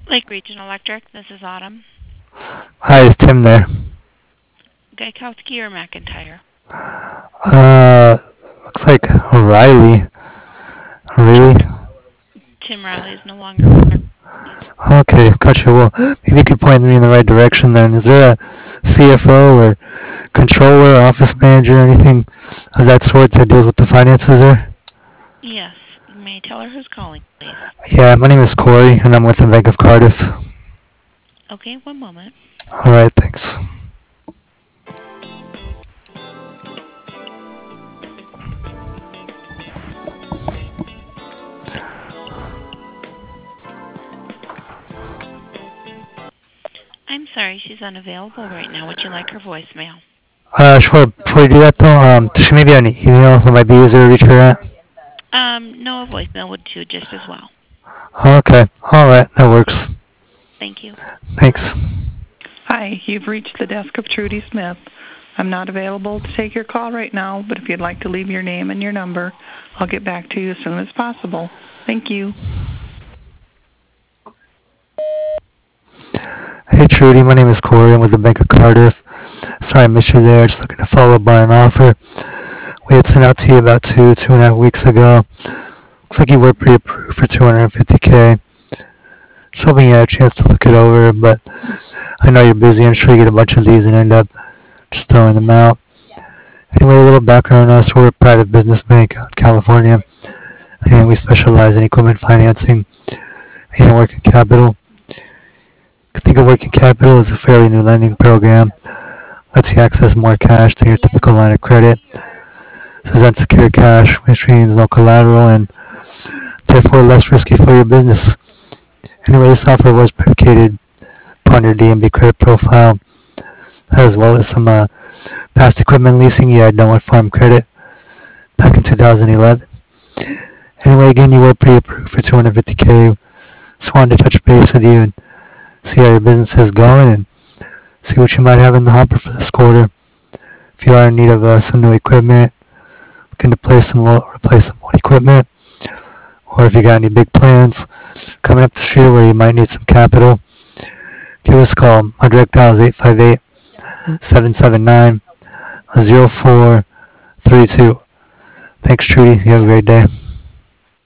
Lake Region Electric, this is Autumn. Hi, is Tim there? Gaikowski or McIntyre? Uh, looks like Riley. Really? Tim Riley is no longer with our company. Okay, gotcha. Well, maybe you could point me in the right direction then. Is there a CFO or controller, office manager, anything of that sort that deals with the finances there? Yes, may I tell her who's calling, please? Yeah, my name is Corey, and I'm with the Bank of Cardiff. Okay, one moment. All right, thanks. I'm sorry, she's unavailable right now. Would you like her voicemail? Sure. Before you do that, though, does she maybe have an email that might be easier to reach her at? No, a voicemail would do just as well. Okay. All right, that works. Thank you. Thanks. Hi, you've reached the desk of Trudy Smith. I'm not available to take your call right now, but if you'd like to leave your name and your number, I'll get back to you as soon as possible. Thank you. Hey Trudy, my name is Corey. I'm with the Bank of Cardiff. Sorry I missed you there. Just looking to follow up on an offer we had sent out to you about two and a half weeks ago. Looks like you were pre-approved for 250K. Just hoping you had a chance to look it over, but I know you're busy. I'm sure you get a bunch of these and end up just throwing them out. Anyway, a little background on us. We're a private business bank out in California, and we specialize in equipment financing and working capital. Think of working capital as a fairly new lending program. Lets you access more cash than your typical line of credit. This is unsecured cash, which means no collateral and therefore less risky for your business. Anyway, this offer was predicated upon your DMB credit profile, as well as some past equipment leasing you had done with Farm Credit back in 2011. Anyway, again, you were pre-approved for 250K. Just wanted to touch base with you and see how your business is going and see what you might have in the hopper for this quarter. If you are in need of some new equipment, looking to replace some old equipment, or if you got any big plans coming up this year where you might need some capital, give us a call. My direct dial is 858-779-0432. Thanks, Trudy. You have a great day.